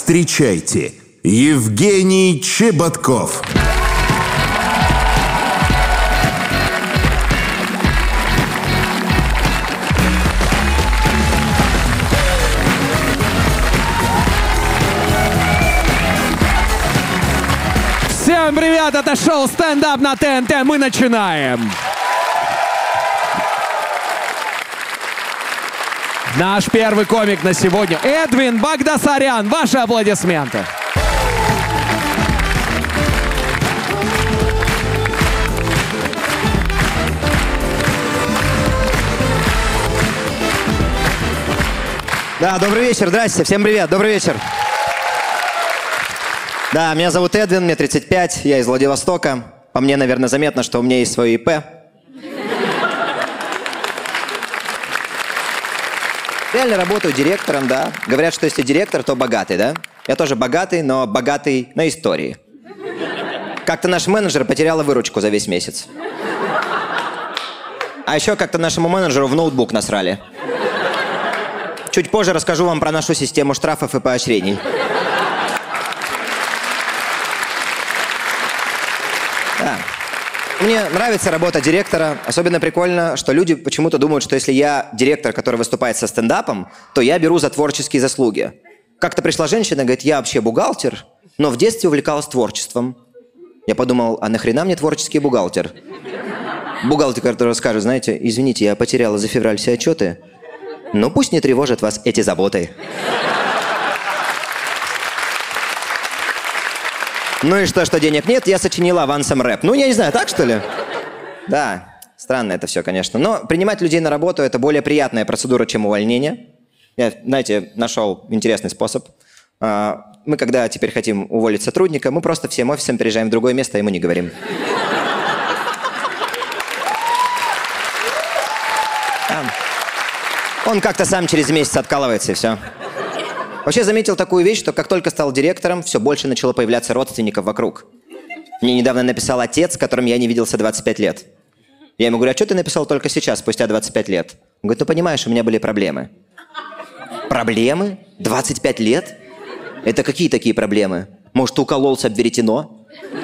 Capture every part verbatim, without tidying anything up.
Встречайте, Евгений Чеботков. Всем привет, это шоу «Стендап» на ТНТ. Мы начинаем. Наш первый комик на сегодня — Эдвин Багдасарян. Ваши аплодисменты. Да, добрый вечер, здрасте, всем привет, добрый вечер. Да, меня зовут Эдвин, мне тридцать пять, я из Владивостока. По мне, наверное, заметно, что у меня есть свое ИП. Реально работаю директором, да. Говорят, что если директор, то богатый, да? Я тоже богатый, но богатый на истории. Как-то наш менеджер потеряла выручку за весь месяц. А еще как-то нашему менеджеру в ноутбук насрали. Чуть позже расскажу вам про нашу систему штрафов и поощрений. Да. Мне нравится работа директора. Особенно прикольно, что люди почему-то думают, что если я директор, который выступает со стендапом, то я беру за творческие заслуги. Как-то пришла женщина, говорит, я вообще бухгалтер, но в детстве увлекалась творчеством. Я подумал, а нахрена мне творческий бухгалтер? Бухгалтер, который скажет, знаете, извините, я потеряла за февраль все отчеты, но пусть не тревожат вас эти заботы. Ну и что, что денег нет, я сочинила авансом рэп. Ну, я не знаю, так что ли? Да, странно это все, конечно. Но принимать людей на работу – это более приятная процедура, чем увольнение. Я, знаете, нашел интересный способ. Мы, когда теперь хотим уволить сотрудника, мы просто всем офисом переезжаем в другое место, а ему не говорим. Он как-то сам через месяц откалывается, и все. Вообще заметил такую вещь, что как только стал директором, все больше начало появляться родственников вокруг. Мне недавно написал отец, с которым я не виделся двадцать пять лет. Я ему говорю, а что ты написал только сейчас, спустя двадцать пять лет? Он говорит, ну понимаешь, у меня были проблемы. Проблемы? двадцать пять лет? Это какие такие проблемы? Может, ты укололся об веретено?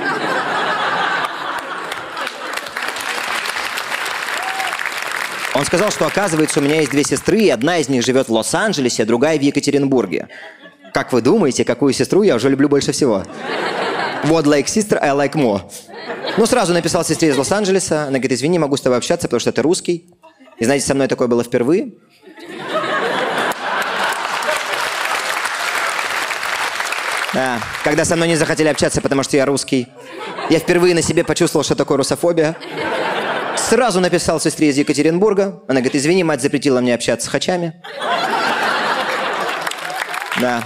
Он сказал, что, оказывается, у меня есть две сестры, и одна из них живет в Лос-Анджелесе, а другая в Екатеринбурге. Как вы думаете, какую сестру я уже люблю больше всего? What like sister, I like more. Ну, сразу написал сестре из Лос-Анджелеса. Она говорит, извини, могу с тобой общаться, потому что ты русский. И знаете, со мной такое было впервые. Да, когда со мной не захотели общаться, потому что я русский. Я впервые на себе почувствовал, что такое русофобия. Сразу написал сестре из Екатеринбурга. Она говорит, извини, мать запретила мне общаться с хачами. Да.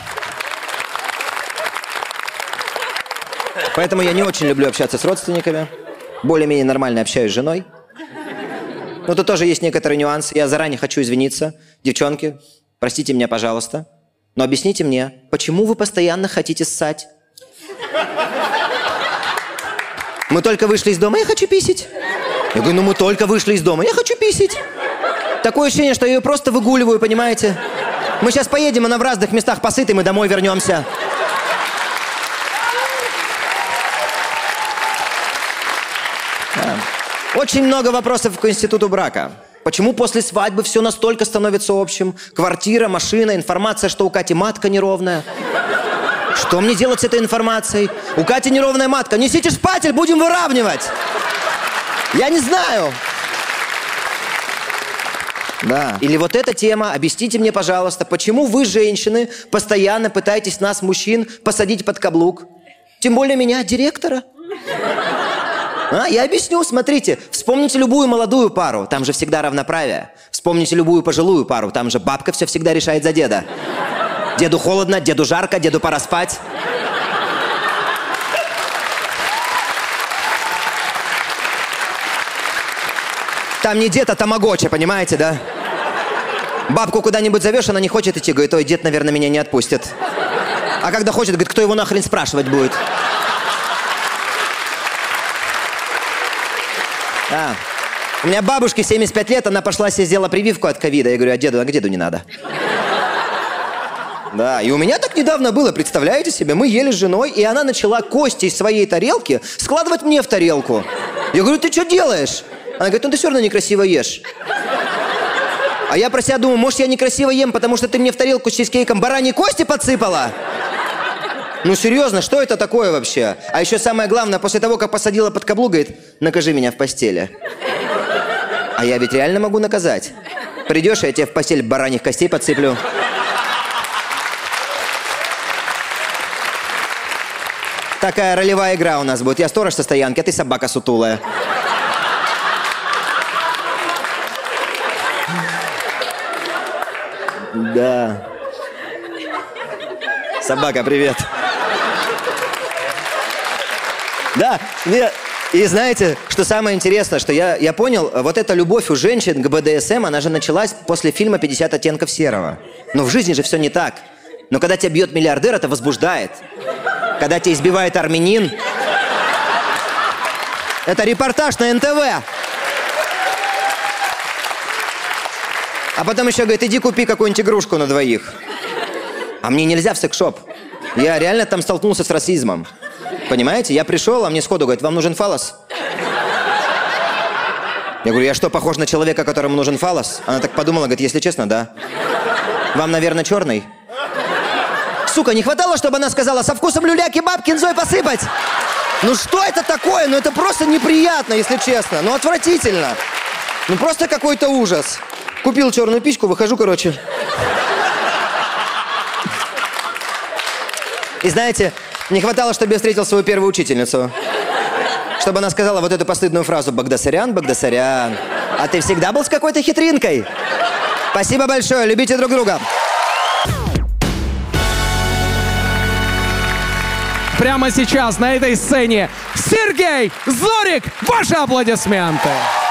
Поэтому я не очень люблю общаться с родственниками. Более-менее нормально общаюсь с женой. Но тут тоже есть некоторый нюанс. Я заранее хочу извиниться. Девчонки, простите меня, пожалуйста. Но объясните мне, почему вы постоянно хотите ссать? Мы только вышли из дома, я хочу писать. Я говорю, ну мы только вышли из дома, я хочу писать. Такое ощущение, что я ее просто выгуливаю, понимаете? Мы сейчас поедем, она в разных местах посыта, и мы домой вернемся. Да. Очень много вопросов к институту брака. Почему после свадьбы все настолько становится общим? Квартира, машина, информация, что у Кати матка неровная. Что мне делать с этой информацией? У Кати неровная матка. Несите шпатель, будем выравнивать. Я не знаю. Да. Или вот эта тема. Объясните мне, пожалуйста, почему вы, женщины, постоянно пытаетесь нас, мужчин, посадить под каблук? Тем более меня, директора. А, я объясню, смотрите. Вспомните любую молодую пару, там же всегда равноправие. Вспомните любую пожилую пару, там же бабка все всегда решает за деда. Деду холодно, деду жарко, деду пора спать. Там не дед, а тамагочи, понимаете, да? Бабку куда-нибудь зовешь, она не хочет идти. Говорит, ой, дед, наверное, меня не отпустит. А когда хочет, говорит, кто его нахрен спрашивать будет? Да. У меня бабушке семьдесят пять лет, она пошла себе сделала прививку от ковида. Я говорю, а деду, а к деду не надо. Да, и у меня так недавно было, представляете себе? Мы ели с женой, и она начала кости из своей тарелки складывать мне в тарелку. Я говорю, ты что делаешь? Она говорит, ну ты все равно некрасиво ешь. А я про себя думаю, может, я некрасиво ем, потому что ты мне в тарелку с чизкейком бараньи кости подсыпала? Ну серьезно, что это такое вообще? А еще самое главное, после того, как посадила под каблук, говорит, накажи меня в постели. А я ведь реально могу наказать. Придешь, я тебе в постель бараньих костей подсыплю. Такая ролевая игра у нас будет. Я сторож со стоянки, а ты собака сутулая. Да. Собака, привет. Да, я... И знаете, что самое интересное, что я, я понял, вот эта любовь у женщин к бэ дэ эс эм, она же началась после фильма «пятьдесят оттенков серого». Но в жизни же все не так. Но когда тебя бьет миллиардер, это возбуждает. Когда тебя избивает армянин, это репортаж на эн тэ вэ. А потом еще говорит, иди купи какую-нибудь игрушку на двоих. А мне нельзя в секс-шоп. Я реально там столкнулся с расизмом. Понимаете? Я пришел, а мне сходу говорит, вам нужен фаллос? Я говорю, я что, похож на человека, которому нужен фаллос? Она так подумала, говорит, если честно, да. Вам, наверное, черный? Сука, не хватало, чтобы она сказала, со вкусом люля-кебаб кинзой посыпать? Ну что это такое? Ну это просто неприятно, если честно. Ну отвратительно. Ну просто какой-то ужас. Купил черную пичку, выхожу, короче. И знаете, не хватало, чтобы я встретил свою первую учительницу. Чтобы она сказала вот эту постыдную фразу «Багдасарян, Багдасарян, а ты всегда был с какой-то хитринкой?» Спасибо большое, любите друг друга. Прямо сейчас на этой сцене Сергей Зорик. Ваши аплодисменты.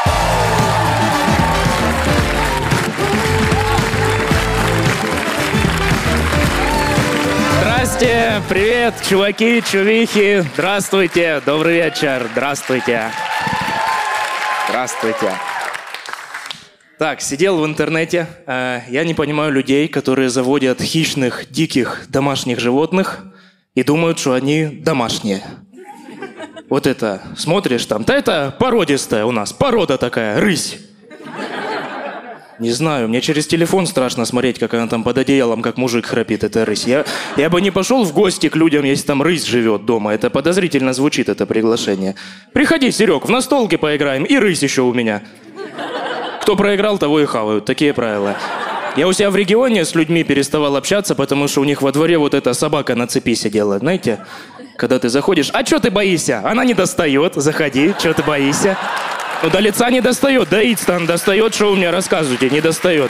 Здрасте, привет, чуваки, чувихи. Здравствуйте, добрый вечер, здравствуйте. Здравствуйте. Так, сидел в интернете. Э, я не понимаю людей, которые заводят хищных, диких домашних животных и думают, что они домашние. Вот это, смотришь там, да это породистая у нас, порода такая, рысь. Не знаю, мне через телефон страшно смотреть, как она там под одеялом, как мужик храпит, эта рысь. Я, я бы не пошел в гости к людям, если там рысь живет дома. Это подозрительно звучит, это приглашение. Приходи, Серег, в настолке поиграем, и рысь еще у меня. Кто проиграл, того и хавают, такие правила. Я у себя в регионе с людьми переставал общаться, потому что у них во дворе вот эта собака на цепи сидела, знаете? Когда ты заходишь, а что ты боишься? Она не достает, заходи, что ты боишься? Ну, до лица не достает, до яиц-то он достает, что вы мне рассказываете, не достает.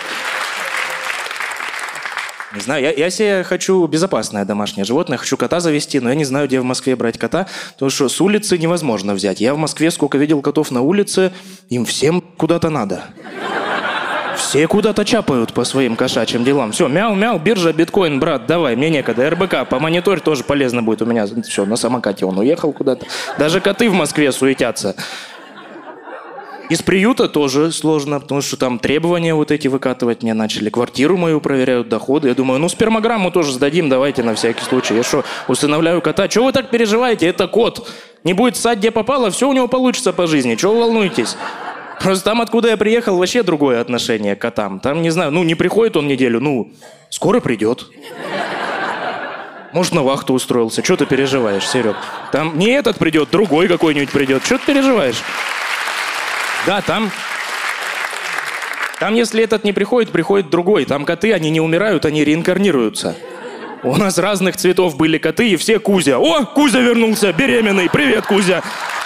Не знаю, я, я себе хочу безопасное домашнее животное, хочу кота завести, но я не знаю, где в Москве брать кота, потому что с улицы невозможно взять. Я в Москве сколько видел котов на улице, им всем куда-то надо. Все куда-то чапают по своим кошачьим делам. Все, мяу-мяу, биржа, биткоин, брат, давай, мне некогда. эр бэ ка, помониторь, тоже полезно будет у меня. Все, на самокате он уехал куда-то. Даже коты в Москве суетятся. Из приюта тоже сложно, потому что там требования вот эти выкатывать мне начали. Квартиру мою проверяют, доходы. Я думаю, ну спермограмму тоже сдадим, давайте на всякий случай. Я что, усыновляю кота? Чего вы так переживаете? Это кот. Не будет ссать, где попало, все у него получится по жизни. Чего вы волнуетесь? Просто там, откуда я приехал, вообще другое отношение к котам. Там, не знаю, ну не приходит он неделю, ну скоро придет. Может, на вахту устроился. Чего ты переживаешь, Серег? Там не этот придет, другой какой-нибудь придет. Чего ты переживаешь? Да, там, там, если этот не приходит, приходит другой. Там коты, они не умирают, они реинкарнируются. У нас разных цветов были коты, и все Кузя. О, Кузя вернулся, беременный. Привет, Кузя.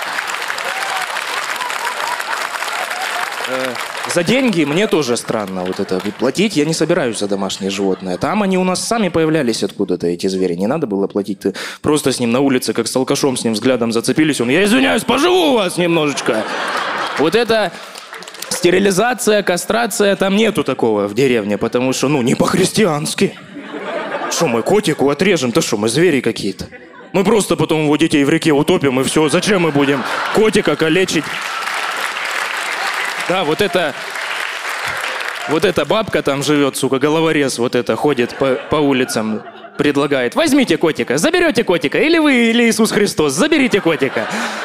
Э, за деньги мне тоже странно вот это. Платить я не собираюсь за домашнее животное. Там они у нас сами появлялись откуда-то, эти звери. Не надо было платить. Ты просто с ним на улице, как с алкашом, с ним взглядом зацепились. Он, я извиняюсь, поживу у вас немножечко. Вот это стерилизация, кастрация, там нету такого в деревне, потому что, ну, не по-христиански. Что, мы котику отрежем-то что, мы звери какие-то? Мы просто потом его детей в реке утопим, и все. Зачем мы будем котика калечить? Да, вот это... Вот эта бабка там живет, сука, головорез вот это, ходит по, по улицам, предлагает: возьмите котика, заберете котика, или вы, или Иисус Христос, заберите котика.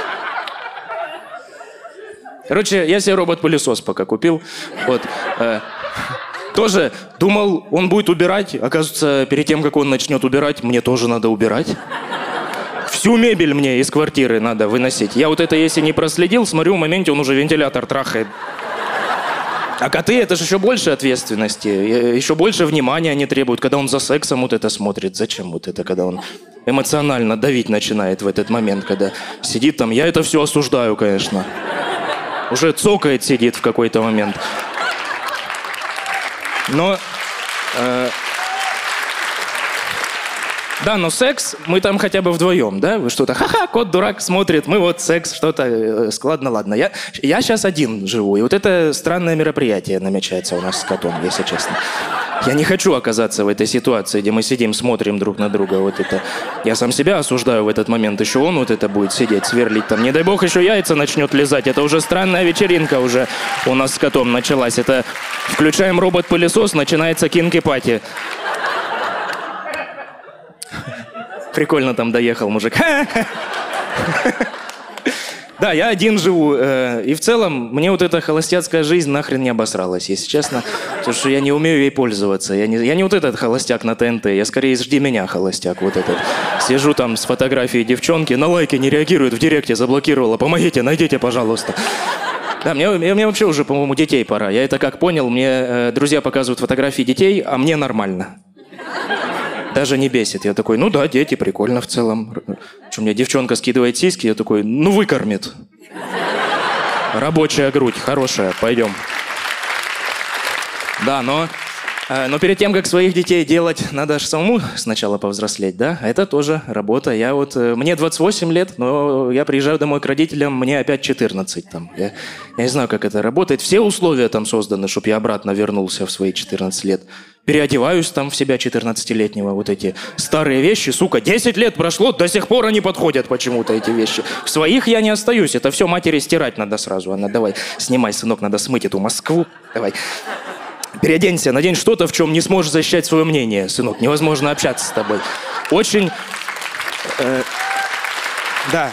Короче, я себе робот-пылесос пока купил. Вот. Э, тоже думал, он будет убирать. Оказывается, перед тем, как он начнет убирать, мне тоже надо убирать. Всю мебель мне из квартиры надо выносить. Я вот это, если не проследил, смотрю, в моменте он уже вентилятор трахает. А коты — это же еще больше ответственности, еще больше внимания они требуют, когда он за сексом вот это смотрит. Зачем вот это, когда он эмоционально давить начинает в этот момент, когда сидит там. Я это все осуждаю, конечно. Уже цокает, сидит в какой-то момент. Но... Э, да, но секс, мы там хотя бы вдвоем, да? Вы что-то, ха-ха, кот дурак смотрит, мы вот секс, что-то, э, складно, ладно. Я, я сейчас один живу, и вот это странное мероприятие намечается у нас с котом, если честно. Я не хочу оказаться в этой ситуации, где мы сидим, смотрим друг на друга, вот это. Я сам себя осуждаю в этот момент, еще он вот это будет сидеть, сверлить там. Не дай бог, еще яйца начнет лизать, это уже странная вечеринка уже у нас с котом началась. Это включаем робот-пылесос, начинается кинки-пати. Прикольно там доехал мужик. Да, я один живу. Э, и в целом мне вот эта холостяцкая жизнь нахрен не обосралась, если честно. Потому что я не умею ей пользоваться. Я не, я не вот этот холостяк на ТНТ. Я скорее «Жди меня» холостяк. Вот этот. Сижу там с фотографией девчонки, на лайки не реагирует, в директе заблокировала. Помогите, найдите, пожалуйста. Да, мне, мне вообще уже, по-моему, детей пора. Я это как понял. Мне э, друзья показывают фотографии детей, а мне нормально. Даже не бесит. Я такой, ну да, дети, прикольно в целом. Что, мне девчонка скидывает сиськи, я такой, ну выкормит. Рабочая грудь, хорошая, пойдем. Да, но, э, но перед тем, как своих детей делать, надо же самому сначала повзрослеть, да? Это тоже работа. Я вот, э, мне двадцать восемь лет, но я приезжаю домой к родителям, мне опять четырнадцать. Там. Я, я не знаю, как это работает. Все условия там созданы, чтобы я обратно вернулся в свои четырнадцать лет. Переодеваюсь там в себя четырнадцатилетнего, вот эти старые вещи, сука, десять лет прошло, до сих пор они подходят почему-то, эти вещи. В своих я не остаюсь, это все матери стирать надо сразу. Она, давай, снимай, сынок, надо смыть эту Москву, давай. Переоденься, надень что-то, в чем не сможешь защищать свое мнение, сынок, невозможно общаться с тобой. Очень, э, да,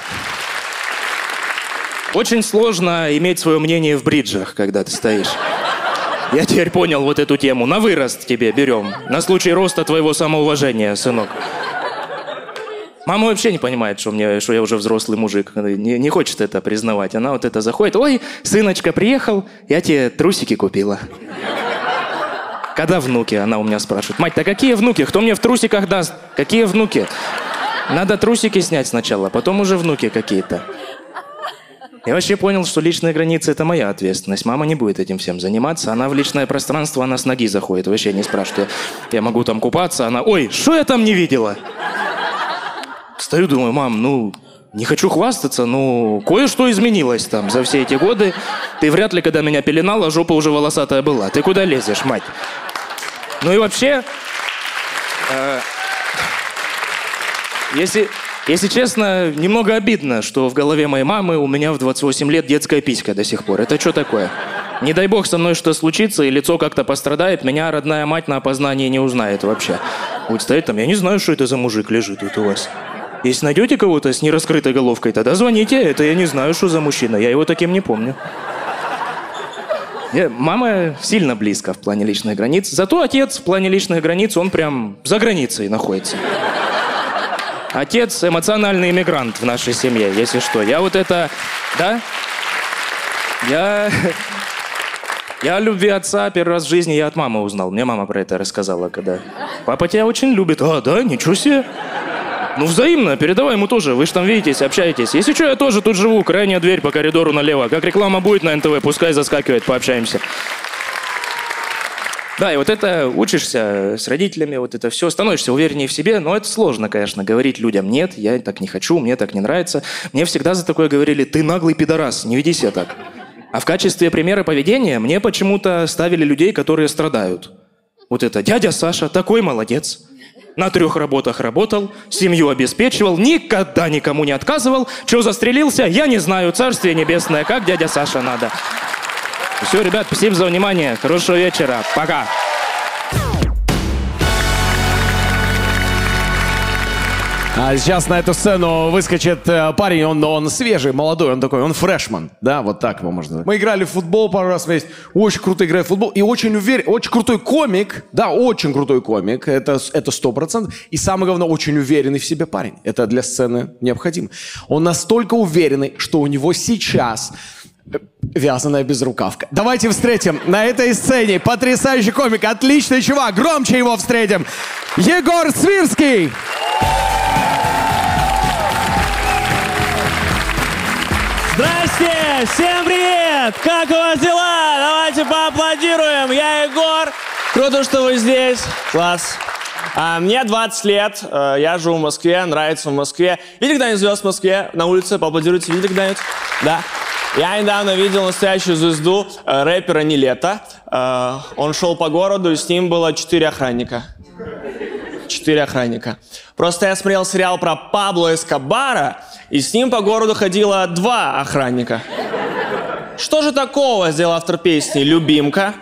очень сложно иметь свое мнение в бриджах, когда ты стоишь. Я теперь понял вот эту тему. На вырост тебе берем. На случай роста твоего самоуважения, сынок. Мама вообще не понимает, что, мне, что я уже взрослый мужик. Не, не хочет это признавать. Она вот это заходит. Ой, сыночка приехал, я тебе трусики купила. Когда внуки? Она у меня спрашивает. Мать, да какие внуки? Кто мне в трусиках даст? Какие внуки? Надо трусики снять сначала, потом уже внуки какие-то. Я вообще понял, что личные границы – это моя ответственность. Мама не будет этим всем заниматься. Она в личное пространство, она с ноги заходит. Вообще не спрашивает. Я, я могу там купаться, она… Ой, что я там не видела? Стою, думаю, мам, ну, не хочу хвастаться, но кое-что изменилось там за все эти годы. Ты вряд ли, когда меня пеленала, жопа уже волосатая была. Ты куда лезешь, мать? Ну и вообще… Э, если… Если честно, немного обидно, что в голове моей мамы у меня в двадцать восемь лет детская писька до сих пор. Это что такое? Не дай бог со мной что случится, и лицо как-то пострадает, меня родная мать на опознании не узнает вообще. Будет стоять там, я не знаю, что это за мужик лежит вот у вас. Если найдете кого-то с нераскрытой головкой, тогда звоните, это я не знаю, что за мужчина, я его таким не помню. Я, мама сильно близко в плане личных границ, зато отец в плане личных границ, он прям за границей находится. Отец эмоциональный иммигрант в нашей семье, если что. Я вот это... Да? Я... Я о любви отца первый раз в жизни я от мамы узнал. Мне мама про это рассказала, когда... Папа тебя очень любит. А, да? Ничего себе. Ну, взаимно. Передавай ему тоже. Вы же там видитесь, общаетесь. Если что, я тоже тут живу. Крайняя дверь по коридору налево. Как реклама будет на эн тэ вэ, пускай заскакивает, пообщаемся. Да, и вот это учишься с родителями, вот это все, становишься увереннее в себе, но это сложно, конечно, говорить людям «нет, я так не хочу, мне так не нравится». Мне всегда за такое говорили «ты наглый пидорас, не веди себя так». А в качестве примера поведения мне почему-то ставили людей, которые страдают. Вот это «дядя Саша такой молодец, на трех работах работал, семью обеспечивал, никогда никому не отказывал, что застрелился, я не знаю, царствие небесное, как дядя Саша надо». Все, ребят, спасибо за внимание. Хорошего вечера. Пока. А сейчас на эту сцену выскочит э, парень, он, он свежий, молодой, он такой, он фрешман, да, вот так его можно назвать. Мы играли в футбол пару раз вместе, очень круто играет в футбол, и очень уверен, очень крутой комик, да, очень крутой комик, это это сто процентов, и самое главное, очень уверенный в себе парень, это для сцены необходимо. Он настолько уверенный, что у него сейчас вязаная безрукавка. Давайте встретим на этой сцене потрясающий комик, отличный чувак, громче его встретим, Егор Свирский! Здрасте! Всем привет! Как у вас дела? Давайте поаплодируем. Я Егор. Круто, что вы здесь. Класс. А, мне двадцать лет. А, я живу в Москве. Нравится в Москве. Видели когда-нибудь звезд в Москве? На улице поаплодируйте. Видели когда-нибудь? Да. Я недавно видел настоящую звезду а, рэпера Нилетто. А, он шел по городу, и с ним было четыре охранника. Четыре охранника. Просто я смотрел сериал про Пабло Эскобара, и с ним по городу ходило два охранника. Что же такого сделал автор песни «Любимка»?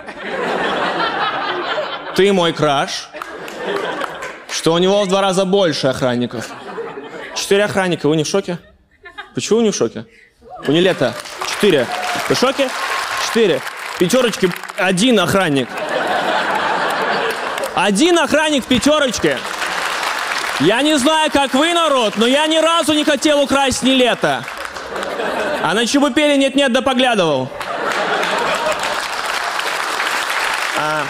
Ты мой краш. Что у него в два раза больше охранников. Четыре охранника. Вы не в шоке? Почему вы не в шоке? У Нилетто четыре. Вы в шоке? Четыре. Пятерочки. Один охранник. Один охранник в пятерочке. Я не знаю, как вы, народ, но я ни разу не хотел украсть Нилетто. А на Чебупели нет-нет да поглядывал. А...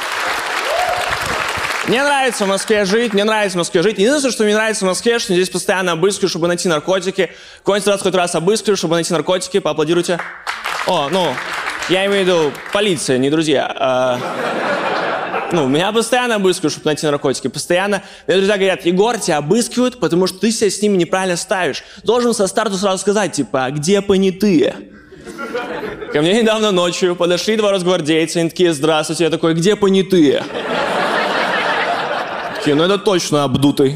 Мне нравится в Москве жить, мне нравится в Москве жить. Единственное, что мне нравится в Москве, что здесь постоянно обыскивают, чтобы найти наркотики. Какой-нибудь раз хоть раз обыскивают, чтобы найти наркотики. Поаплодируйте. О, ну, я имею в виду полиция, не друзья. А... Ну, меня постоянно обыскивают, чтобы найти наркотики. Постоянно. Мне друзья говорят: Егор, тебя обыскивают, потому что ты себя с ними неправильно ставишь. Должен со старту сразу сказать, типа, а где понятые? Ко мне недавно ночью подошли два росгвардейца, они такие: здравствуйте. Я такой: где понятые? Такие: ну это точно обдутый.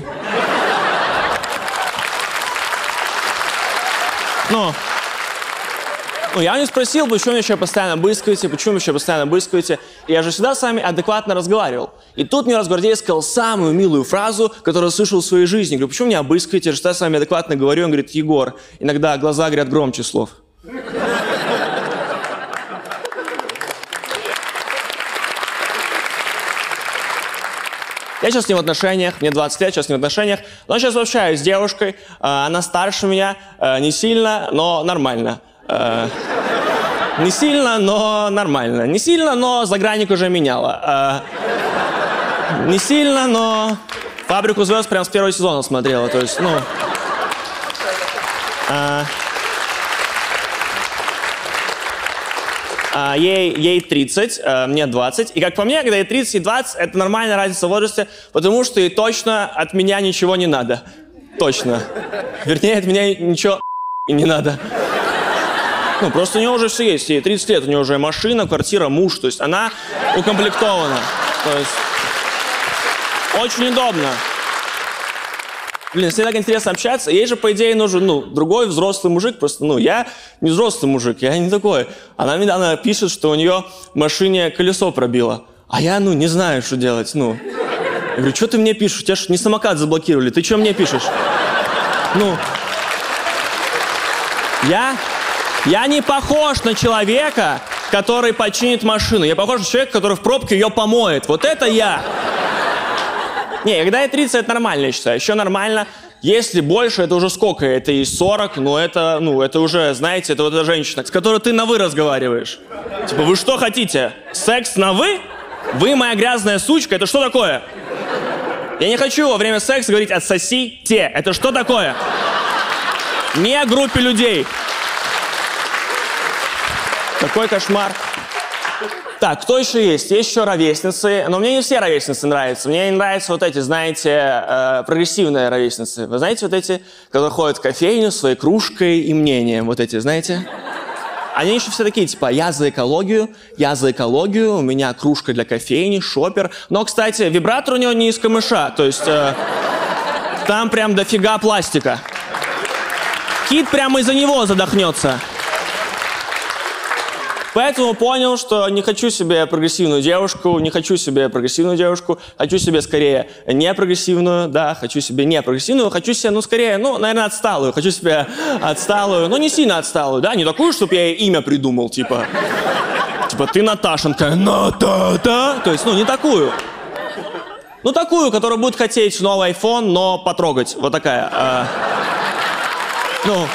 Ну... Ну, я не спросил, почему вы еще постоянно обыскиваете, почему вы еще постоянно обыскиваете. Я же всегда с вами адекватно разговаривал. И тут мне росгвардеец сказал самую милую фразу, которую слышал в своей жизни. Я говорю: почему не обыскиваете? Я же всегда с вами адекватно говорю. Он говорит: Егор, иногда глаза говорят громче слов. Я сейчас не в отношениях, мне двадцать лет, сейчас не в отношениях. Но сейчас общаюсь с девушкой, она старше меня, не сильно, но нормально. Uh, не сильно, но нормально. Не сильно, но заграник уже меняла. Uh, не сильно, но «Фабрику звезд» прям с первого сезона смотрела. То есть, ну... Uh, uh, ей, ей тридцать, uh, мне двадцать. И как по мне, когда ей тридцать и двадцать, это нормальная разница в возрасте, потому что ей точно от меня ничего не надо. Точно. Вернее, от меня ничего и не надо. Ну, просто у нее уже все есть. Ей тридцать лет, у нее уже машина, квартира, муж. То есть она укомплектована. То есть очень удобно. Блин, с ней так интересно общаться. Ей же, по идее, нужен, ну, другой взрослый мужик. Просто, ну, я не взрослый мужик, я не такой. Она мне недавно пишет, что у нее в машине колесо пробило. А я, ну, не знаю, что делать, ну. Я говорю: что ты мне пишешь? У тебя же не самокат заблокировали. Ты что мне пишешь? Ну, я... Я не похож на человека, который починит машину. Я похож на человека, который в пробке ее помоет. Вот это я. Не, когда ей тридцать, это нормально, я считаю. Еще нормально. Если больше, это уже сколько? Это и сорок, но это, ну, это уже, знаете, это вот эта женщина, с которой ты на «вы» разговариваешь. Типа: вы что хотите? Секс на «вы»? Вы моя грязная сучка? Это что такое? Я не хочу во время секса говорить «отсосите». Это что такое? Не о группе людей. Какой кошмар. Так, кто еще есть? Есть еще ровесницы. Но мне не все ровесницы нравятся. Мне не нравятся вот эти, знаете, э, прогрессивные ровесницы. Вы знаете, вот эти, которые ходят в кофейню с своей кружкой и мнением. Вот эти, знаете? Они еще все такие, типа: я за экологию, я за экологию, у меня кружка для кофейни, шопер. Но, кстати, вибратор у него не из камыша. То есть э, там прям дофига пластика. Кит прямо из-за него задохнется. Поэтому понял, что не хочу себе прогрессивную девушку, не хочу себе прогрессивную девушку, хочу себе скорее не прогрессивную, да, хочу себе не прогрессивную, хочу себе, ну, скорее, ну, наверное, отсталую, хочу себе отсталую, но не сильно отсталую, да, не такую, чтобы я ей имя придумал, типа, типа, ты Наташенька, Ната-та, то есть, ну, не такую. Ну, такую, которая будет хотеть новый айфон, но потрогать, вот такая. А, ну...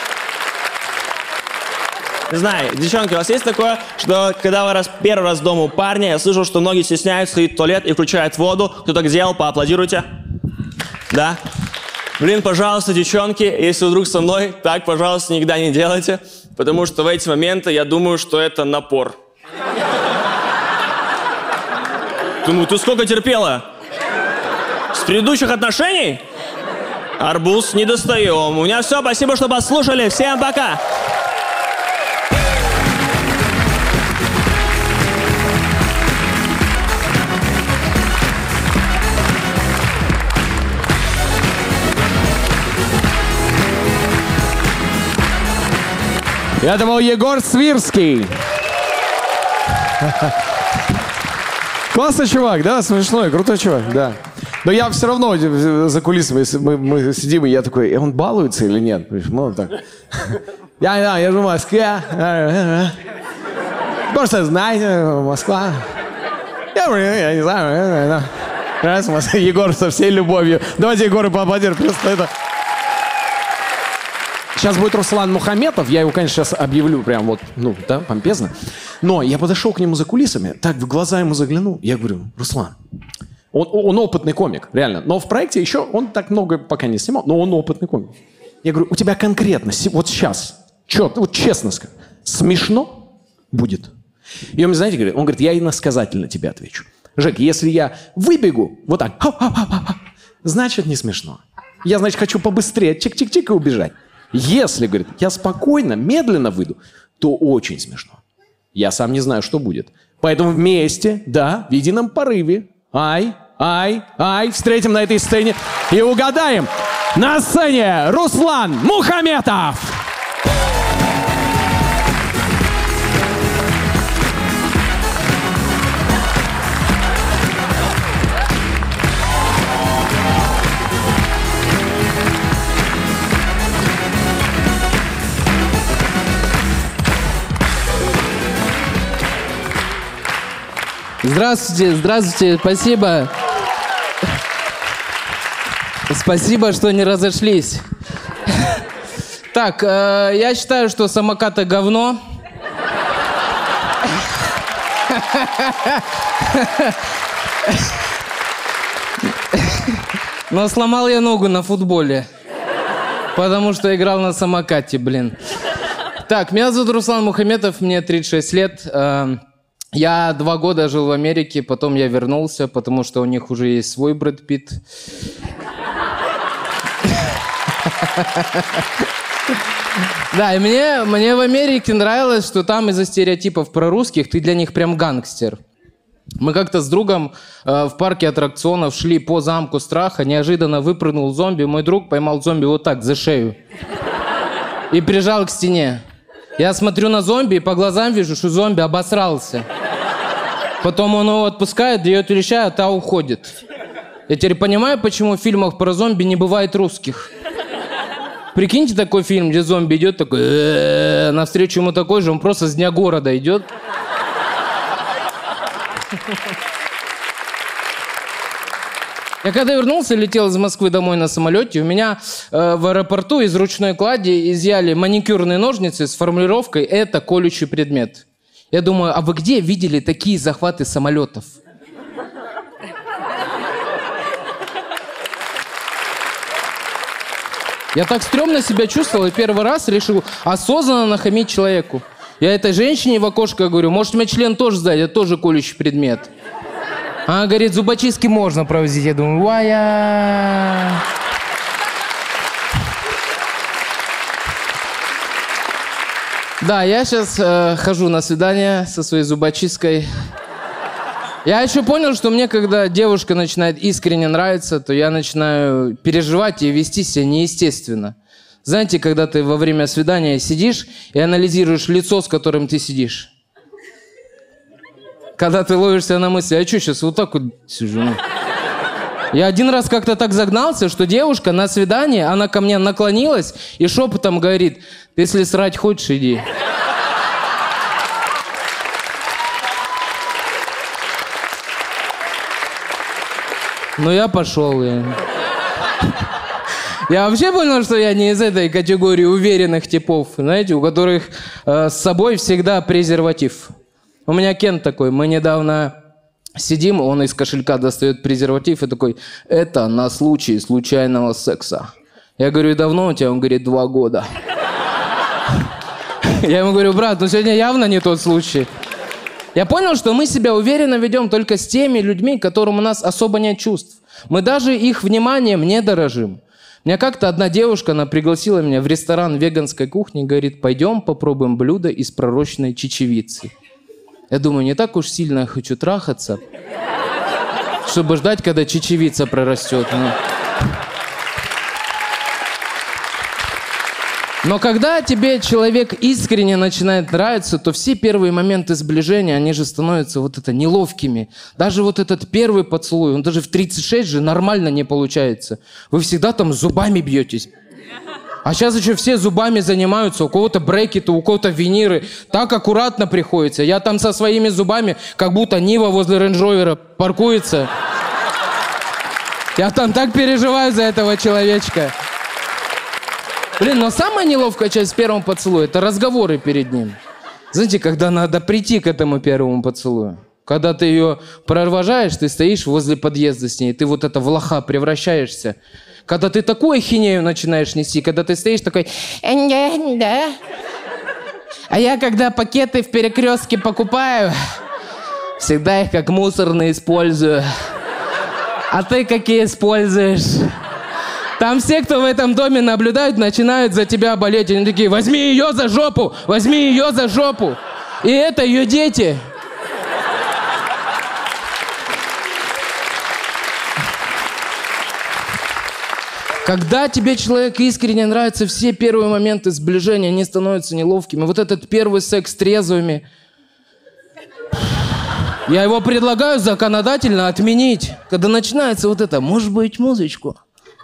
Не знаю, девчонки, у вас есть такое, что когда вы раз, первый раз дома у парня, я слышал, что многие стесняются ходить в туалет и включают воду. Кто так делал, поаплодируйте. Да? Блин, пожалуйста, девчонки, если вдруг со мной, так, пожалуйста, никогда не делайте. Потому что в эти моменты я думаю, что это напор. Думаю, ты сколько терпела? С предыдущих отношений? Арбуз не достаем. У меня все, спасибо, что послушали. Всем пока! Это был Егор Свирский. Классный чувак, да, смешной, крутой чувак, да. Но я все равно за кулисами, мы, мы сидим, и я такой, он балуется или нет? Ну, так. Я не знаю, я же в Москве. Просто знаете, Москва. Я, я не знаю. Нравится Егор со всей любовью. Давайте Егору поаплодируем, просто это... Сейчас будет Руслан Мухаметов, я его, конечно, сейчас объявлю прям вот, ну, да, помпезно. Но я подошел к нему за кулисами, так в глаза ему заглянул, я говорю, Руслан, он, он опытный комик, реально. Но в проекте еще он так много пока не снимал, но он опытный комик. Я говорю, у тебя конкретно, вот сейчас, чё, вот честно скажи, смешно будет? И он мне, знаете, говорит, он говорит, я иносказательно тебе отвечу. Жек, если я выбегу, вот так, ха-ха-ха-ха, значит, не смешно. Я, значит, хочу побыстрее, чик-чик-чик и убежать. Если, говорит, я спокойно, медленно выйду, то очень смешно. Я сам не знаю, что будет. Поэтому вместе, да, в едином порыве, ай, ай, ай, встретим на этой сцене и угадаем. На сцене Руслан Мухаметов! Здравствуйте, здравствуйте, спасибо. Спасибо, что не разошлись. Так, э, я считаю, что самокаты говно. Но сломал я ногу на футболе, потому что играл на самокате, блин. Так, меня зовут Руслан Мухаметов, мне тридцать шесть лет. Э, Я два года жил в Америке, потом я вернулся, потому что у них уже есть свой Брэд Питт. Да, и мне, мне в Америке нравилось, что там из-за стереотипов про русских ты для них прям гангстер. Мы как-то с другом э, в парке аттракционов шли по замку страха, неожиданно выпрыгнул зомби, мой друг поймал зомби вот так за шею и прижал к стене. Я смотрю на зомби и по глазам вижу, что зомби обосрался. Потом он его отпускает, дает леща, а та уходит. Я теперь понимаю, почему в фильмах про зомби не бывает русских. Прикиньте такой фильм, где зомби идет такой, навстречу ему такой же, он просто с дня города идет. Я когда вернулся, летел из Москвы домой на самолете, у меня э, в аэропорту из ручной клади изъяли маникюрные ножницы с формулировкой «это колющий предмет». Я думаю, а вы где видели такие захваты самолетов? Я так стрёмно себя чувствовал и первый раз решил осознанно нахамить человеку. Я этой женщине в окошко говорю, может, мне член тоже сдать, это тоже колющий предмет. Она говорит, зубочистки можно провозить. Я думаю, вая. Да, я сейчас э, хожу на свидание со своей зубочисткой. Я еще понял, что мне, когда девушка начинает искренне нравиться, то я начинаю переживать и вести себя неестественно. Знаете, когда ты во время свидания сидишь и анализируешь лицо, с которым ты сидишь. Когда ты ловишься на мысли, а что сейчас вот так вот сижу? Ну? Я один раз как-то так загнался, что девушка на свидании, она ко мне наклонилась и шепотом говорит: ты если срать хочешь, иди. Ну, я пошел. Я... я вообще понял, что я не из этой категории уверенных типов, знаете, у которых э, с собой всегда презерватив. У меня Кент такой, мы недавно сидим, он из кошелька достает презерватив и такой: это на случай случайного секса. Я говорю: и давно у тебя? Он говорит: два года. Я ему говорю: брат, ну сегодня явно не тот случай. Я понял, что мы себя уверенно ведем только с теми людьми, которым у нас особо нет чувств. Мы даже их вниманием не дорожим. Меня как-то одна девушка, она пригласила меня в ресторан веганской кухни, говорит: пойдем попробуем блюдо из пророщенной чечевицы. Я думаю, не так уж сильно я хочу трахаться, чтобы ждать, когда чечевица прорастет. Но... Но когда тебе человек искренне начинает нравиться, то все первые моменты сближения, они же становятся вот это неловкими. Даже вот этот первый поцелуй, он даже в тридцать шесть же нормально не получается. Вы всегда там зубами бьетесь. А сейчас еще все зубами занимаются, у кого-то брекеты, у кого-то виниры. Так аккуратно приходится. Я там со своими зубами, как будто Нива возле рейндж-ровера паркуется. Я там так переживаю за этого человечка. Блин, но самая неловкая часть первого поцелуя – это разговоры перед ним. Знаете, когда надо прийти к этому первому поцелую. Когда ты ее провожаешь, ты стоишь возле подъезда с ней, ты вот это в лоха превращаешься. Когда ты такую ахинею начинаешь нести, когда ты стоишь такой... Да. А я, когда пакеты в перекрестке покупаю, всегда их как мусорные использую. А ты какие используешь? Там все, кто в этом доме наблюдают, начинают за тебя болеть. Они такие: возьми ее за жопу, возьми ее за жопу. И это ее дети. Когда тебе человек искренне нравится, все первые моменты сближения, они становятся неловкими. Вот этот первый секс с трезвыми. Я его предлагаю законодательно отменить. Когда начинается вот это: может быть, музычку?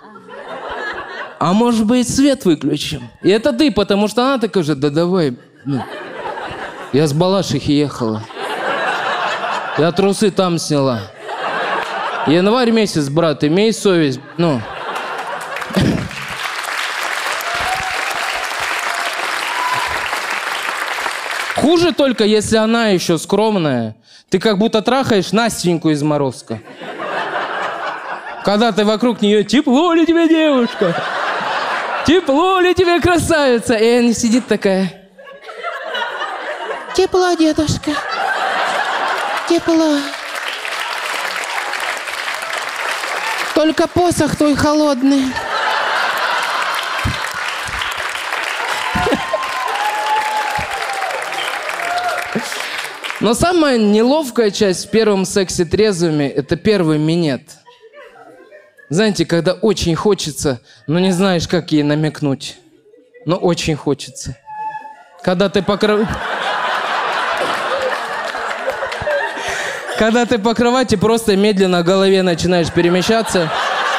А может быть, свет выключим? И это ты, потому что она такая же: да давай. Ну, я с Балашихи ехала. Я трусы там сняла. Январь месяц, брат, имей совесть. Ну. Хуже только, если она еще скромная. Ты как будто трахаешь Настеньку из Морозко. Когда ты вокруг нее: тепло ли тебе, девушка? Тепло ли тебе, красавица? И она сидит такая: тепло, дедушка. Тепло. Только посох твой холодный. Но самая неловкая часть в первом сексе трезвыми – это первый минет. Знаете, когда очень хочется, но не знаешь, как ей намекнуть. Но очень хочется. Когда ты покров... Когда ты по кровати просто медленно в голове начинаешь перемещаться.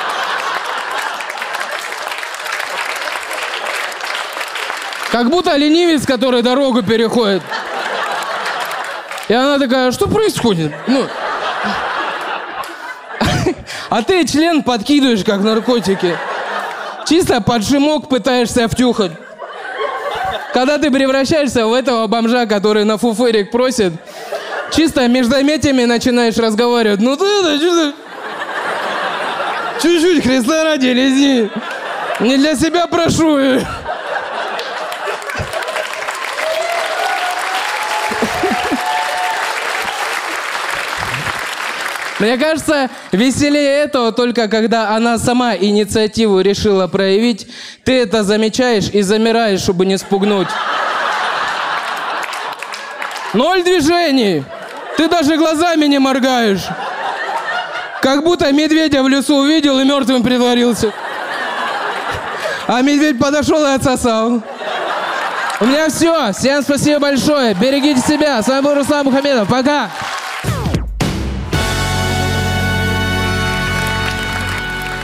Как будто ленивец, который дорогу переходит. И она такая: что происходит? Ну... А ты член подкидываешь, как наркотики. Чисто под шимок пытаешься втюхать. Когда ты превращаешься в этого бомжа, который на фуфырик просит, чисто междометиями начинаешь разговаривать. Ну ты это что-то... Чуть-чуть, Христа ради, лизни. Не для себя прошу. Мне кажется, веселее этого только когда она сама инициативу решила проявить. Ты это замечаешь и замираешь, чтобы не спугнуть. Ноль движений. Ты даже глазами не моргаешь. Как будто медведя в лесу увидел и мертвым притворился. А медведь подошел и отсосал. У меня все. Всем спасибо большое. Берегите себя. С вами был Руслан Мухамедов. Пока.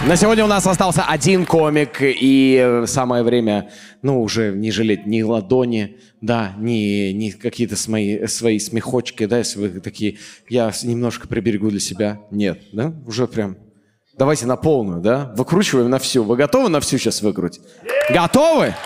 На сегодня у нас остался один комик, и самое время, ну, уже не жалеть ни ладони, да, ни, ни какие-то свои, свои смехочки, да, если вы такие, я немножко приберегу для себя. Нет, да, уже прям, давайте на полную, да, выкручиваем на всю. Вы готовы на всю сейчас выкрутить? Готовы?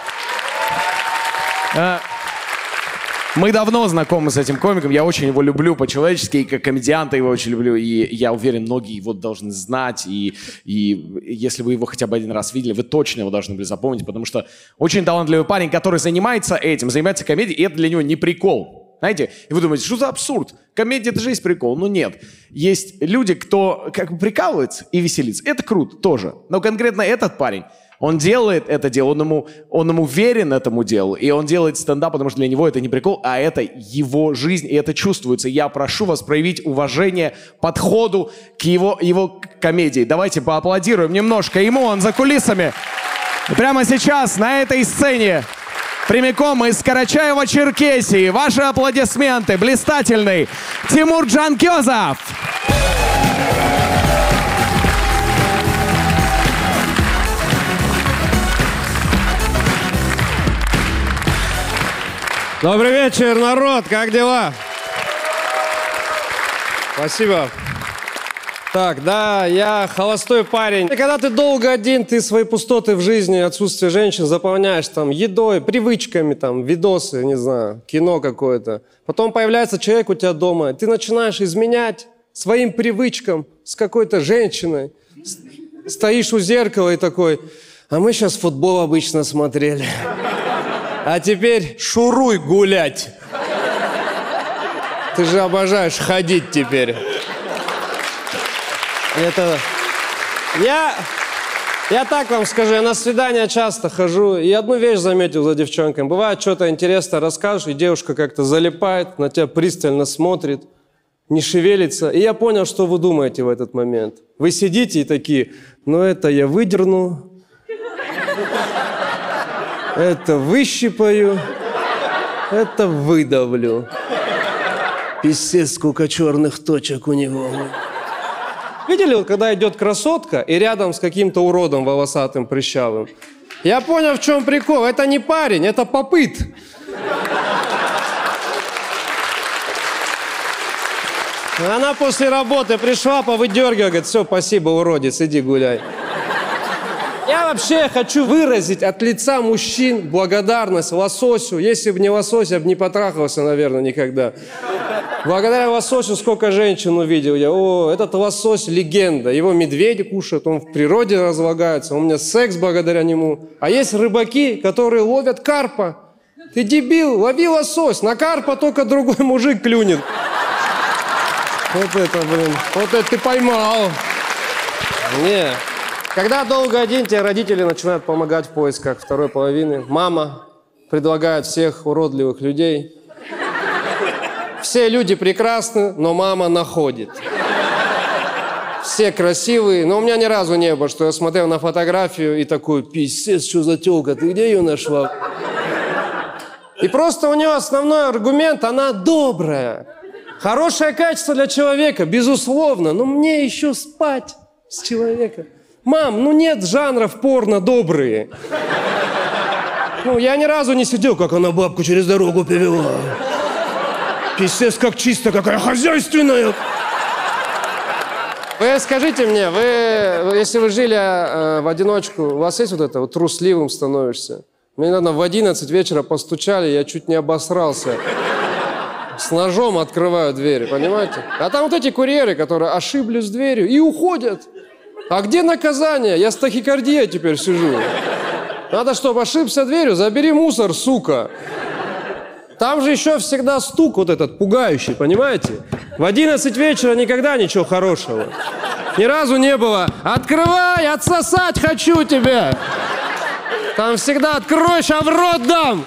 Мы давно знакомы с этим комиком, я очень его люблю по-человечески, и как комедианта его очень люблю, и я уверен, многие его должны знать, и, и если вы его хотя бы один раз видели, вы точно его должны были запомнить, потому что очень талантливый парень, который занимается этим, занимается комедией, и это для него не прикол. Знаете, и вы думаете, что за абсурд? Комедия — это же есть прикол. Ну нет. Есть люди, кто как бы прикалывается и веселится. Это круто тоже. Но конкретно этот парень, он делает это дело, он ему, он ему верен этому делу, и он делает стендап, потому что для него это не прикол, а это его жизнь, и это чувствуется. Я прошу вас проявить уважение подходу к его, его комедии. Давайте поаплодируем немножко ему, он за кулисами. И прямо сейчас на этой сцене, прямиком из Карачаева-Черкесии, ваши аплодисменты, блистательный Тимур Джанкёзов. Добрый вечер, народ! Как дела? Спасибо. Так, да, я холостой парень. И когда ты долго один, ты свои пустоты в жизни, отсутствие женщин заполняешь там едой, привычками, там, видосы, не знаю, кино какое-то. Потом появляется человек у тебя дома, ты начинаешь изменять своим привычкам с какой-то женщиной. Стоишь у зеркала и такой, а мы сейчас футбол обычно смотрели. А теперь шуруй гулять. Ты же обожаешь ходить теперь. Это... Я... Я так вам скажу, я на свидания часто хожу, и одну вещь заметил за девчонками. Бывает, что-то интересное расскажешь, и девушка как-то залипает, на тебя пристально смотрит, не шевелится. И я понял, что вы думаете в этот момент. Вы сидите и такие, ну это я выдерну. Это выщипаю, это выдавлю. Пиздец, сколько черных точек у него. Видели, когда идет красотка и рядом с каким-то уродом волосатым, прыщавым? Я понял, в чем прикол. Это не парень, это попыт. Она после работы пришла, повыдергивала, говорит, все, спасибо, уродец, иди гуляй. Я вообще хочу выразить от лица мужчин благодарность лососю. Если бы не лосось, я бы не потрахался, наверное, никогда. Благодаря лососю сколько женщин увидел я. О, этот лосось легенда. Его медведи кушают, он в природе разлагается. У меня секс благодаря нему. А есть рыбаки, которые ловят карпа. Ты дебил, лови лосось. На карпа только другой мужик клюнет. Вот это, блин, вот это ты поймал. Не. Когда долго один, тебе родители начинают помогать в поисках второй половины. Мама предлагает всех уродливых людей. Все люди прекрасны, но мама находит. Все красивые, но у меня ни разу не было, что я смотрел на фотографию и такой, пиздец, что за тёлка, ты где ее нашла? И просто у нее основной аргумент, она добрая. Хорошее качество для человека, безусловно, но мне еще спать с человеком. Мам, ну нет жанров порно добрые. Ну, я ни разу не сидел, как она бабку через дорогу привела. Пиздец, как чисто, какая хозяйственная. Вы скажите мне, вы, если вы жили э, в одиночку, у вас есть вот это, вот трусливым становишься? Мне недавно в одиннадцать вечера постучали, я чуть не обосрался. С ножом открываю дверь, понимаете? А там вот эти курьеры, которые ошиблись дверью и уходят. А где наказание? Я с тахикардией теперь сижу. Надо, чтобы ошибся дверью, забери мусор, сука. Там же еще всегда стук вот этот пугающий, понимаете? В одиннадцать вечера никогда ничего хорошего. Ни разу не было. Открывай, отсосать хочу тебя. Там всегда открой, ща в рот дам.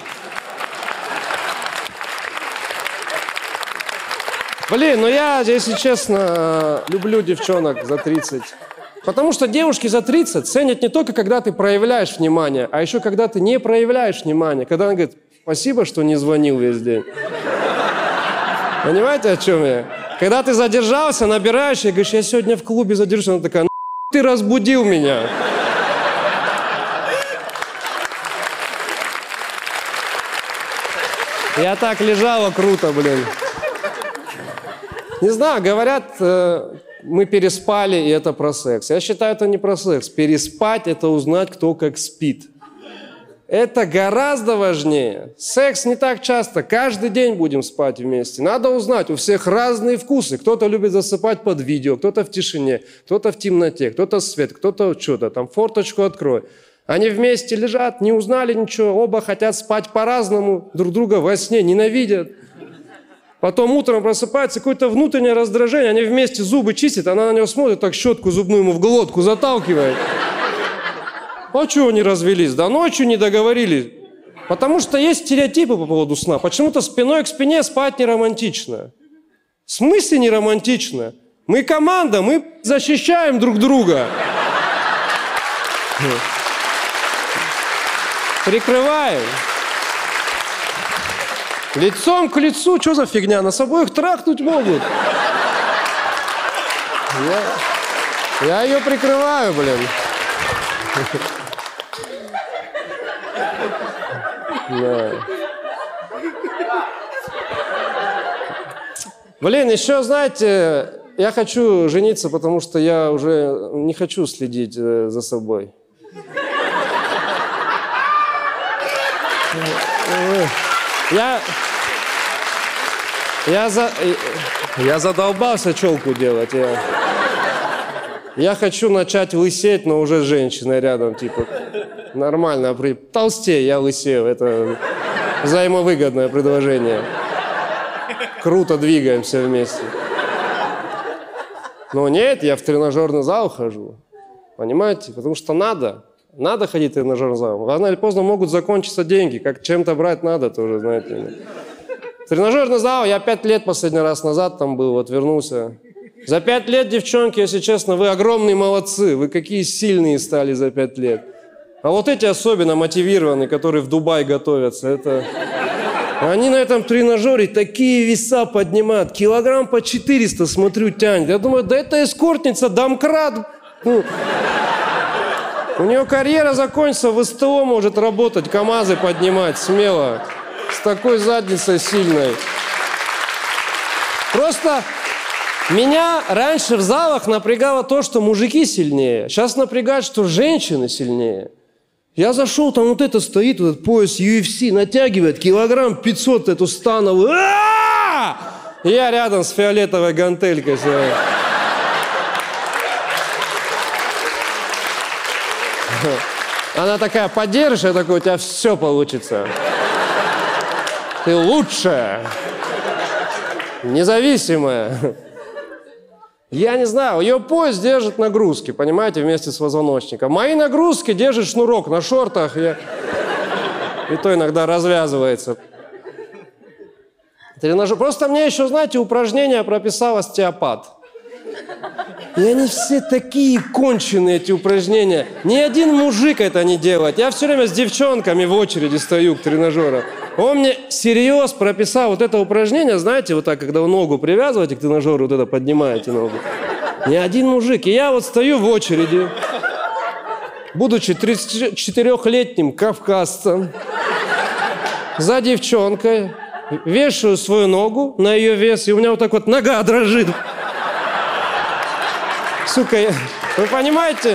Блин, ну я, если честно, люблю девчонок за тридцать. Потому что девушки за тридцать ценят не только, когда ты проявляешь внимание, а еще когда ты не проявляешь внимание. Когда она говорит, спасибо, что не звонил весь день. Понимаете, о чем я? Когда ты задержался, набираешь, и говоришь, я сегодня в клубе задержусь, она такая, ты разбудил меня. Я так лежала круто, блин. Не знаю, говорят, э, мы переспали, и это про секс. Я считаю, это не про секс. Переспать – это узнать, кто как спит. Это гораздо важнее. Секс не так часто. Каждый день будем спать вместе. Надо узнать, у всех разные вкусы. Кто-то любит засыпать под видео, кто-то в тишине, кто-то в темноте, кто-то свет, кто-то что-то там, форточку открой. Они вместе лежат, не узнали ничего, оба хотят спать по-разному, друг друга во сне ненавидят. Потом утром просыпается какое-то внутреннее раздражение, они вместе зубы чистят, она на него смотрит, так щетку зубную ему в глотку заталкивает. А чего они развелись? Да ночью не договорились. Потому что есть стереотипы по поводу сна. Почему-то спиной к спине спать не романтично. В смысле не романтично? Мы команда, мы защищаем друг друга. Прикрываем. Лицом к лицу, что за фигня? Нас обоих трахнуть могут. Я, я ее прикрываю, блин. Да. Блин, еще, знаете, я хочу жениться, потому что я уже не хочу следить э, за собой. Я, я, за, я задолбался челку делать. Я, я хочу начать лысеть, но уже с женщиной рядом, типа, нормально. Толстее, я лысею. Это взаимовыгодное предложение. Круто двигаемся вместе. Но нет, я в тренажерный зал хожу. Понимаете? Потому что надо. Надо ходить в тренажерный зал. Рано или поздно могут закончиться деньги. Как чем-то брать надо тоже, знаете. Тренажерный зал, я пять лет последний раз назад там был, вот вернулся. За пять лет, девчонки, если честно, вы огромные молодцы. Вы какие сильные стали за пять лет. А вот эти особенно мотивированные, которые в Дубай готовятся, это... Они на этом тренажере такие веса поднимают. Килограмм по четыреста, смотрю, тянет. Я думаю, да это эскортница, домкрат. Ну, у нее карьера закончится, в СТО может работать, КамАЗы поднимать смело. С такой задницей сильной. Просто меня раньше в залах напрягало то, что мужики сильнее. Сейчас напрягает, что женщины сильнее. Я зашел, там вот это стоит, вот этот пояс ю эф си, натягивает килограмм пятьсот эту становую. А-а-а! Я рядом с фиолетовой гантелькой. Она такая, поддержишь, я такой, у тебя все получится. Ты лучшая, независимая. Я не знаю, ее пояс держит нагрузки, понимаете, вместе с позвоночником. Мои нагрузки держит шнурок на шортах, я... и то иногда развязывается. Тренажер... Просто мне еще, знаете, упражнения прописал остеопат. И они все такие конченые, эти упражнения. Ни один мужик это не делает. Я все время с девчонками в очереди стою к тренажеру. Он мне серьезно прописал вот это упражнение, знаете, вот так, когда вы ногу привязываете к тренажеру, вот это поднимаете ногу. Ни один мужик. И я вот стою в очереди, будучи тридцатичетырёхлетним кавказцем, за девчонкой, вешаю свою ногу на ее вес, и у меня вот так вот нога дрожит. Сука, я... вы понимаете?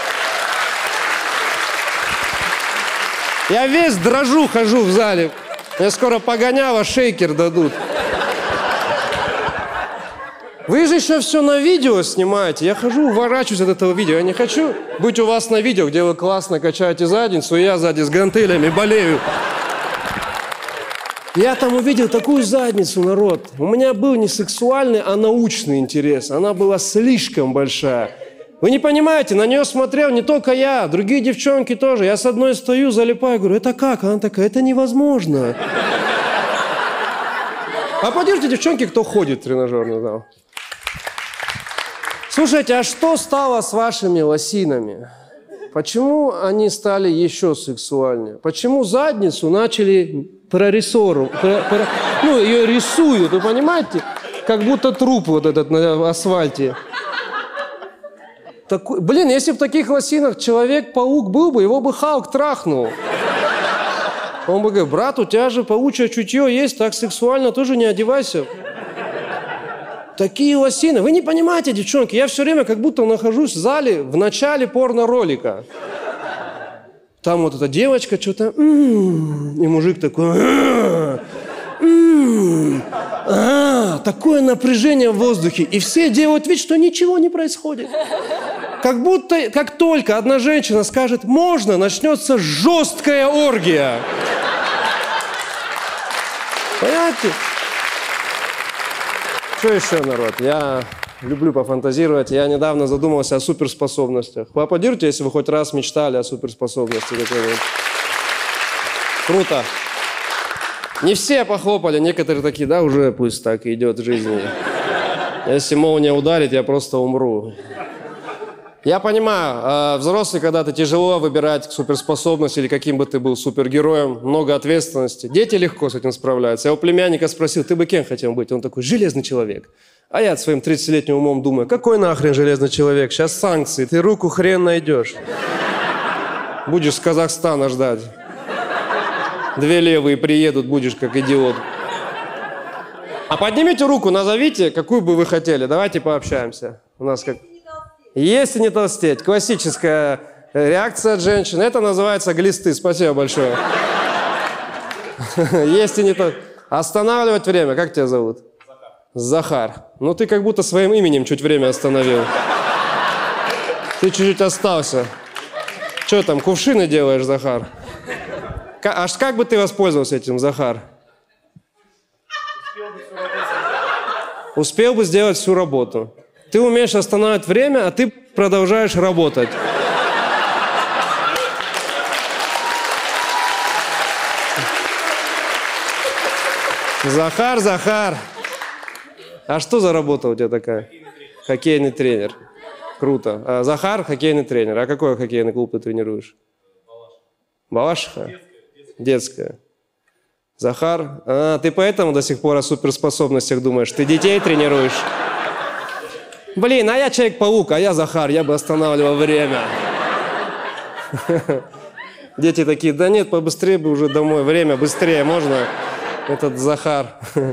Я весь дрожу, хожу в зале. Мне скоро погоняло, шейкер дадут. Вы же еще все на видео снимаете. Я хожу, уворачиваюсь от этого видео. Я не хочу быть у вас на видео, где вы классно качаете задницу, и я сзади с гантелями болею. Я там увидел такую задницу, народ. У меня был не сексуальный, а научный интерес. Она была слишком большая. Вы не понимаете, на нее смотрел не только я, другие девчонки тоже. Я с одной стою, залипаю, говорю, это как? Она такая, это невозможно. Аплодируйте, девчонки, кто ходит в тренажерный зал. Слушайте, а что стало с вашими лосинами? Почему они стали еще сексуальнее? Почему задницу начали прорисовывать? Про, про, ну, ее рисуют, вы понимаете? Как будто труп вот этот на асфальте. такой... Блин, если бы в таких лосинах Человек-паук был бы, его бы Халк трахнул. Он бы говорил, брат, у тебя же паучье чутье есть, так сексуально тоже не одевайся. Такие лосины. Вы не понимаете, девчонки, я все время как будто нахожусь в зале в начале порно-ролика. Там вот эта девочка что-то... И мужик такой... А, такое напряжение в воздухе. И все делают вид, что ничего не происходит. Как будто, как только одна женщина скажет «можно», начнется жесткая оргия. Понимаете? Что еще, народ? Я люблю пофантазировать. Я недавно задумался о суперспособностях. Поаплодируйте, если вы хоть раз мечтали о суперспособности какой-нибудь. Круто. Не все похлопали, некоторые такие, да, уже пусть так и идет жизнь. Если молния ударит, я просто умру. Я понимаю, взрослый когда-то тяжело выбирать суперспособность или каким бы ты был супергероем, много ответственности. Дети легко с этим справляются. Я у племянника спросил, ты бы кем хотел быть? Он такой, железный человек. А я своим тридцатилетним умом думаю, какой нахрен железный человек? Сейчас санкции, ты руку хрен найдешь. Будешь с Казахстана ждать. Две левые приедут, будешь как идиот. А поднимите руку, назовите, какую бы вы хотели. Давайте пообщаемся. У нас как... Если не толстеть. Классическая реакция от женщин. Это называется глисты. Спасибо большое. Если не толстеть. Останавливать время. Как тебя зовут? Захар. Захар. Ну ты как будто своим именем чуть время остановил. Ты чуть-чуть остался. Что там, кувшины делаешь, Захар? Аж как бы ты воспользовался этим, Захар? Успел бы сделать всю работу. Ты умеешь останавливать время, а ты продолжаешь работать. Захар, Захар. А что за работа у тебя такая? Хоккейный тренер. Круто. А Захар, хоккейный тренер. А какой хоккейный клуб ты тренируешь? Балашиха? Детская. Захар, а, ты поэтому до сих пор о суперспособностях думаешь? Ты детей тренируешь? Блин, а я Человек-паук, а я Захар, я бы останавливал время. Дети такие, да нет, побыстрее бы уже домой, время быстрее, можно? Этот Захар.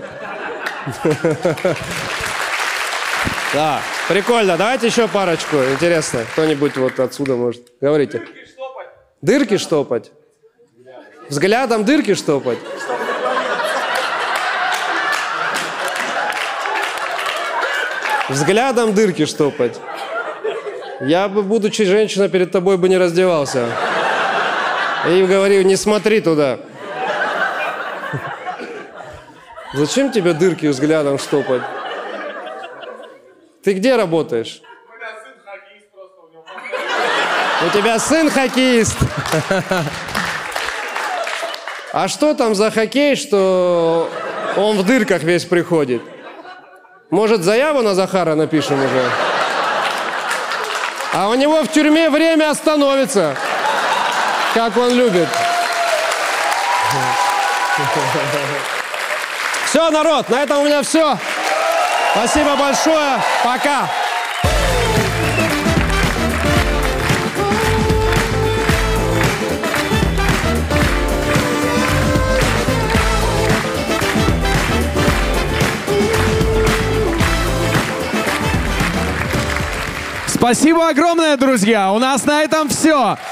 Да, прикольно, давайте еще парочку, интересно. Кто-нибудь вот отсюда может, говорите. Дырки штопать? Взглядом дырки штопать? Взглядом дырки штопать. Я бы, будучи женщиной, перед тобой бы не раздевался. И говорил, не смотри туда. Зачем тебе дырки взглядом штопать? Ты где работаешь? У тебя сын хоккеист. А что там за хоккей, что он в дырках весь приходит? Может, заяву на Захара напишем уже? А у него в тюрьме время остановится, как он любит. Все, народ, на этом у меня все. Спасибо большое. Пока. Спасибо огромное, друзья. У нас на этом все.